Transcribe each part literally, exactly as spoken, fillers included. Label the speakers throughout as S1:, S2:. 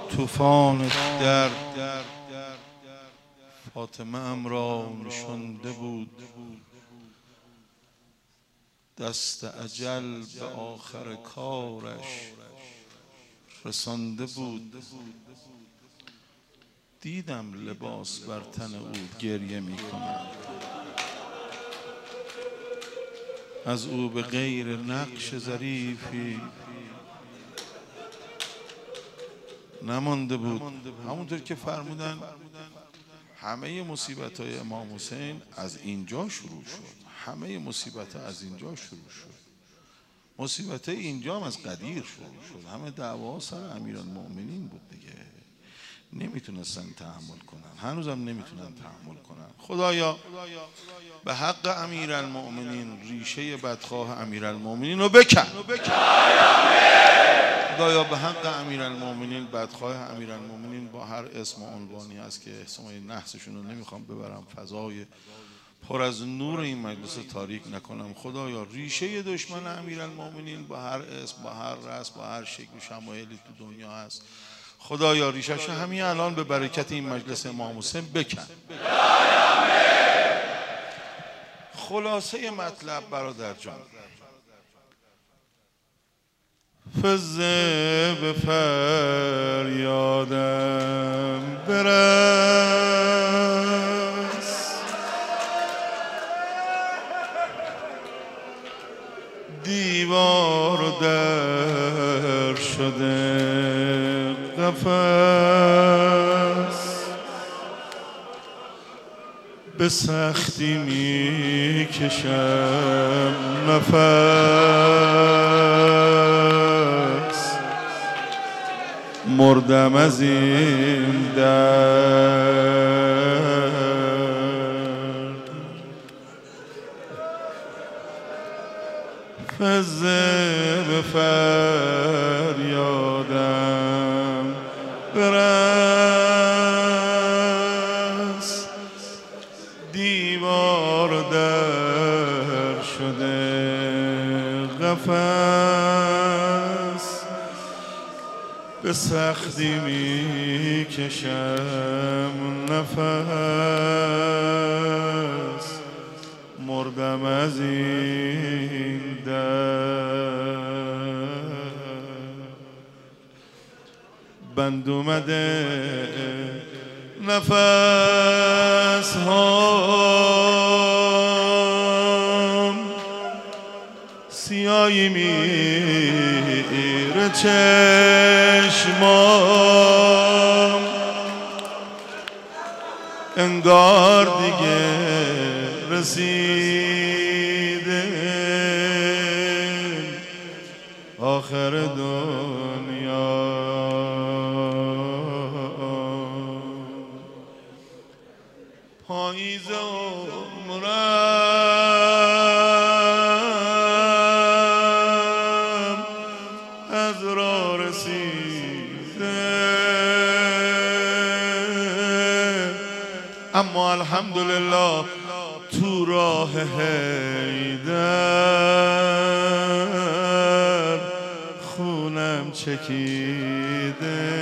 S1: طوفان درد فاطمه ام را نشانده بود، دست اجل به آخر کارش رسانده بود. دیدم لباس بر تن او گریه می کند، از او به غیر نقش ظریفی نمانده بود. همونطور که فرمودن همه مصیبت های امام حسین از اینجا شروع شد، همه مصیبت ها از اینجا شروع شد. مصیبت های اینجا هم از قدیر شروع شد. همه دعوا سر امیرالمؤمنین بود دیگه، نمیتونستن تحمل کنن، هنوزم نمیتونن تحمل کنن. خدایا به حق امیرالمؤمنین ریشه بدخواه امیرالمؤمنین رو بکن. خدایا به حق امیرالمؤمنین بدخواه امیرالمؤمنین با هر اسم و عنوانی است که اسمای نحسشون رو نمیخوام ببرم، فضای پر از نور این مجلس تاریک نکنم. خدایا ریشه دشمن امیرالمؤمنین با هر اسم، با هر رسم، با هر شکل و شمایلی تو دنیا هست، خدایا ریشه‌ش همین الان به برکت این مجلس امام حسین بکن. خلاصه مطلب برادر جان، فزه به فریادم برس، دیوار در شده قفس، به سختی می کشم نفس، مردم از این درد. فزه به فریادم برس، دیوار در شده قفس، به سختی می کشم نفس، مردم از این درد. بند اومده نفس هام، سیاهی میره چشمام، انگار دیگه رسیده آخر دنیا. پاییز عمرم از راه رسیده، اما الحمدلله تو راه حیدر خونم چکیده.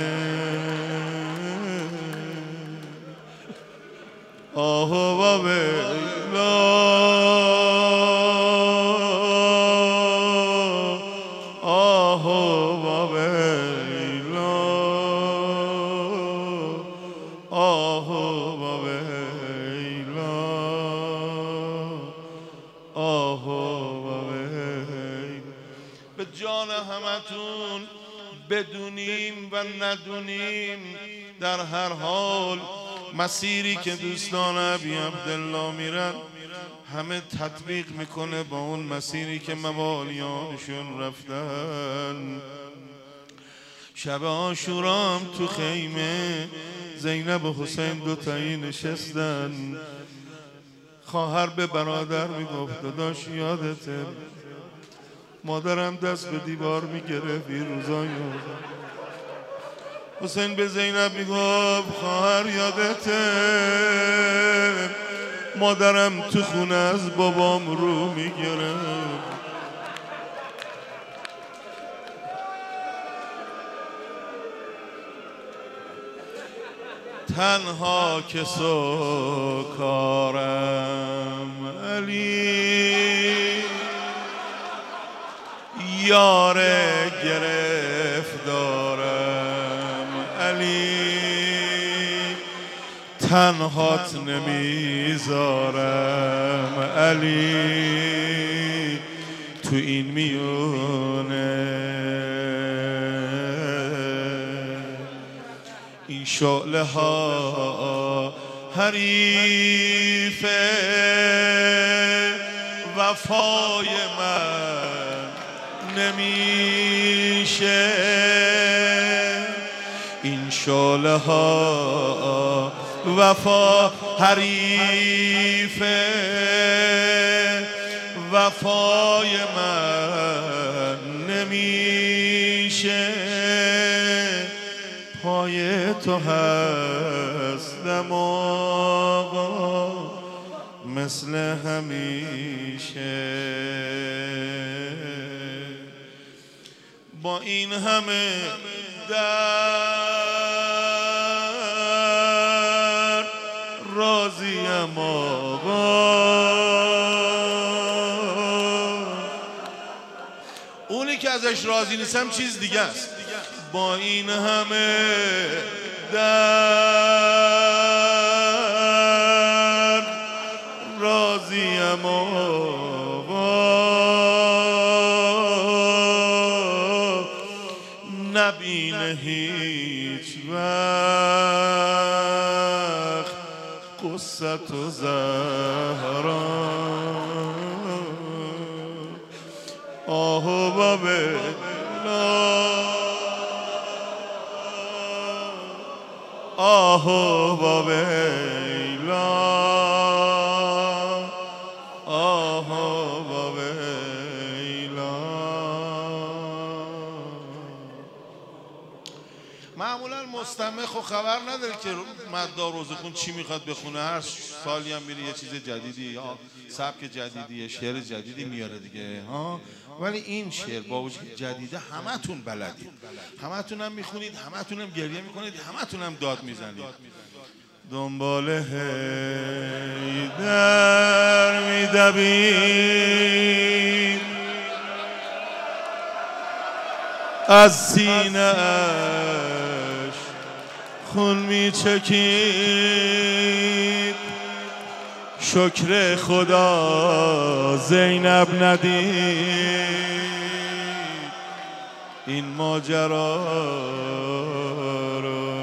S1: آه و ویلا، آه و ویلا، آه و ویلا، آه و ویلا. به جان همتون بدونیم و ندونیم، در هر حال مسیری که دوستان ابی عبدالله میرن همه تطبیق میکنه با اون مسیری که موالیانشون رفتن. شب عاشورا تو خیمه زینب و حسین دوتایی نشستن. خواهر به برادر میگفت داداش یادته مادرم دست به دیوار میگرفت این روزای. حسین به زینب میگفت خواهر یادته مادرم تو خونه از بابام رو میگرفت. تنها که سکارم علی، یار گرفتارم علی، تنهات نمیذارم علی، تو این میونه این شعله ها حریف وفای من نمیشه، این شعله ها وفا حریف وفای من نمیشه، پای تو هستم آقا مثل همیشه، با این همه در راضیم آقا، اونی که ازش راضی نیستم چیز دیگه است. با این همه در راضیم آقا، نبینه هیچ وقت قصت و زهرا، آه و بابه آه و ویلا، آه و ویلا. معمولا مستمع خب خبر نداره که مدار روزخون چی میخواد بخونه، هر سالی هم میره یه چیز جدیدی یا سبک جدیدی شعر جدیدی میاره دیگه ها. ولی این شعر با وجود جدیده همتون بلدید، همتون هم میخونید، همتون هم گریه میکنید، همتون هم داد میزنید. دنبال حیدر میدوید، از سینه اش خون میچکید، شکر خدا زینب ندید این ماجرا رو.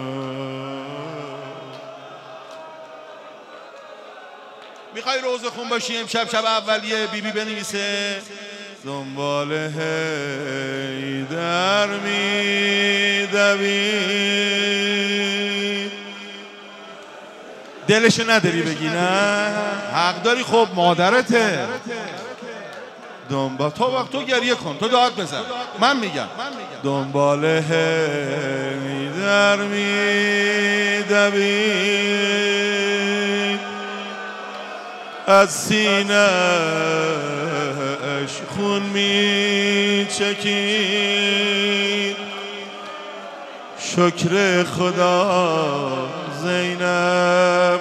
S1: میخوای روزه خون باشی امشب شب اولیه بی بی بنویسه دنبال حیدر میدوید. دلشو نداری بگی نه؟ حق داری، خب مادرته. دنبال تو وقت تو گریه کن، تو داد بزن، من میگم دنبال حیدر میدوید، از سینه اش خون میچکید، شکر خدا زینب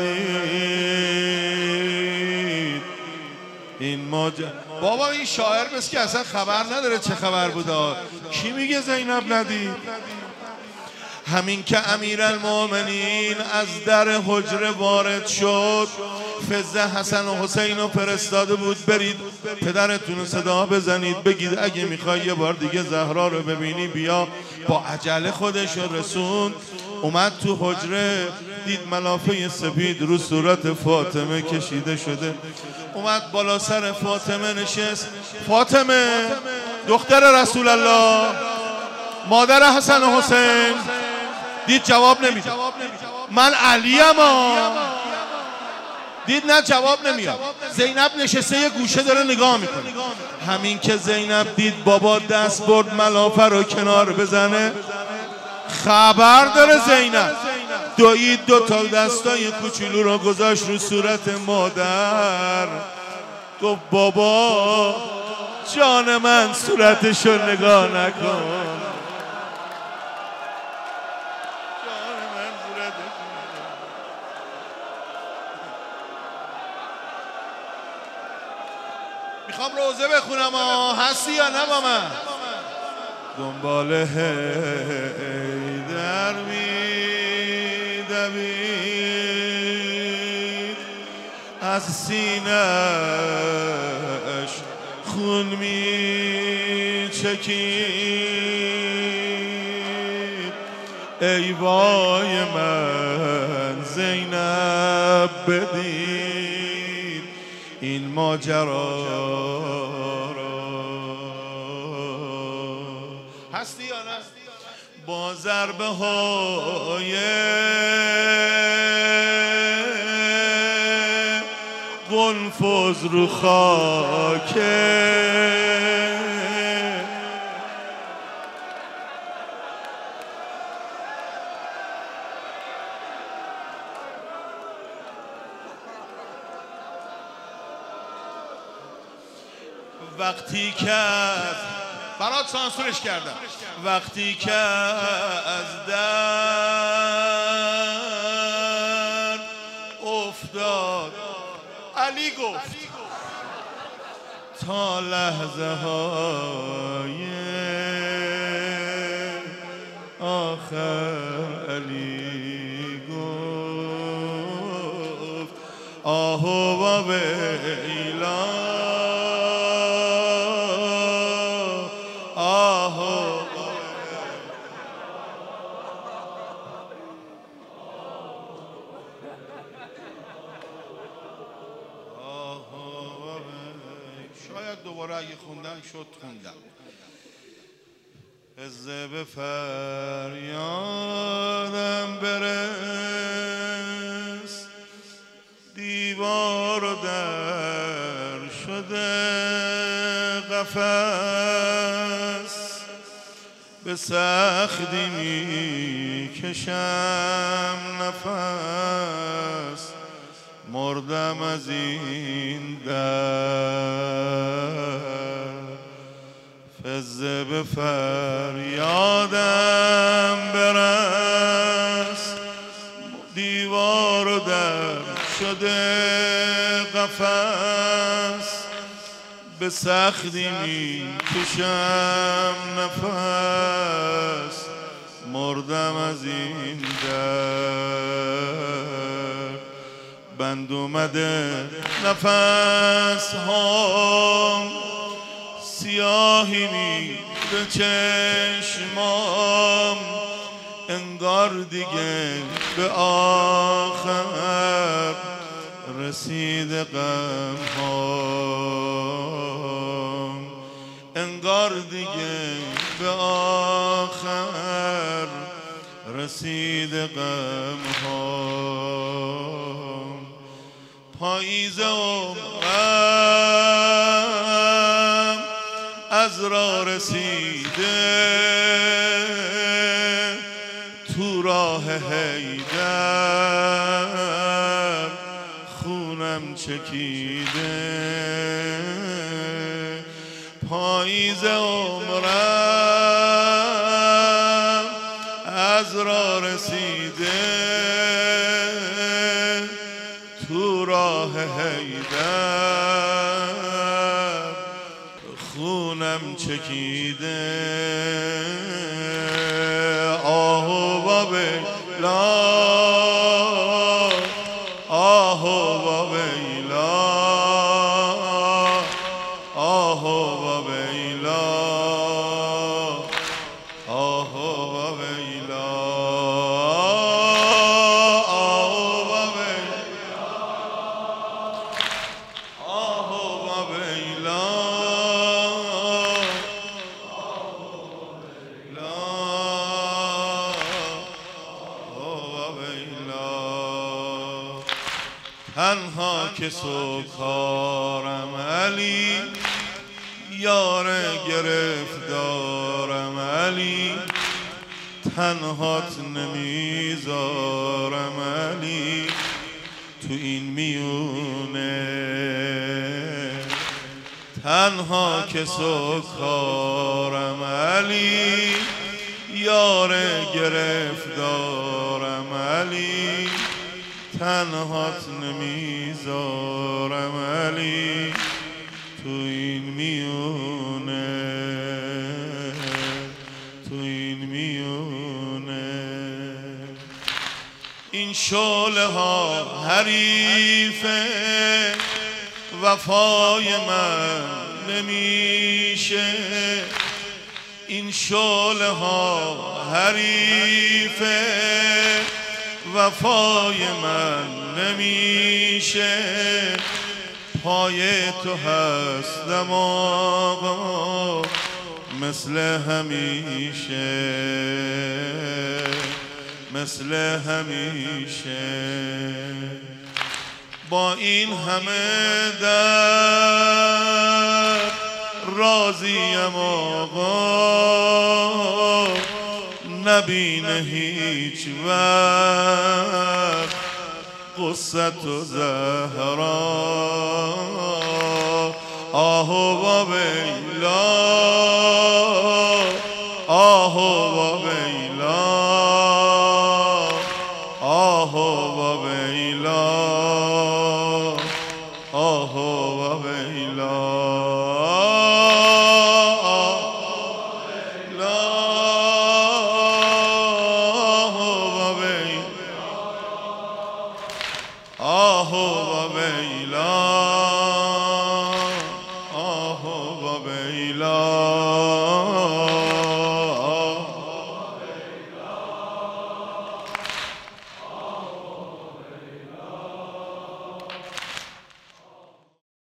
S1: ندید این ماجرا. بابا این شاعر بس که اصلا خبر نداره چه خبر بودا، کی میگه زینب ندید؟ همین که امیرالمومنین از در حجره وارد شد، فزه حسن و حسین رو فرستاده بود برید پدرتون رو صدا بزنید بگید اگه میخوای یه بار دیگه زهرا رو ببینی بیا. با عجله خودش رو رسوند، اومد تو حجره دید ملافه سپید رو صورت فاطمه کشیده شده، اومد بالا سر فاطمه نشست. فاطمه دختر رسول الله، مادر حسن و حسین. دید جواب نمیده، من علیم ها. دید نه جواب نمیاد. زینب نشسته یه گوشه داره نگاه میکنه. همین که زینب دید بابا دست برد ملافه رو کنار بزنه، خبر داره زینب، دوید دو تا دستای کوچولو رو گذاشت رو صورت مادر، گفت بابا جان من صورتشو نگاه نکن. هستی یا نه با من؟ دنبال حیدر می‌دوید، از سینه‌اش خون می‌چکید. ای وای من زینب بدید این ماجرا را. هستی یا نه؟ با ضربه های قنفذ رو خاک وقتی که برات سانسورش کردم، وقتی که از در افتاد علی گفت تا لحظه های آخر علی گفت آه و ویلا دوباره اگه خوندن شد خوندم. از به فریادم برس، دیوار و در شده قفس، به سختی می کشم نفس، مردم از این در. فزه به فریادم برس، دیوار و در شده قفس، به سختی می کشم نفس، مردم از این در. بند اومده نفس ها، سیاهی می به چشمام، انگار دیگه به آخر رسید غم هام، انگار دیگه به آخر رسید غم هام. پاییز عمرم از را رسیده، تو راه حیدر خونم چکیده. پاییز عمرم از را رسیده، تو راه حیدر خونم چکیده. آه و ویلا، آه و ویلا، آه و ویلا، آه و ویلا، تنها که سوکارم علی، یار گرفتارم علی، تنهات نمیذارم علی تو این میونه. تنها که سوکارم علی، یار گرفتارم علی، تنهات نمیذارم علی تو این میونه. شعله ها حریف وفای من نمیشه، این شعله ها حریف وفای من نمیشه. پای تو هستم آقا مثل همیشه، مثل همیشه. با این همه در راضیم آقا، نبینه هیچ وقت قصت و زهرا. آه و ویلا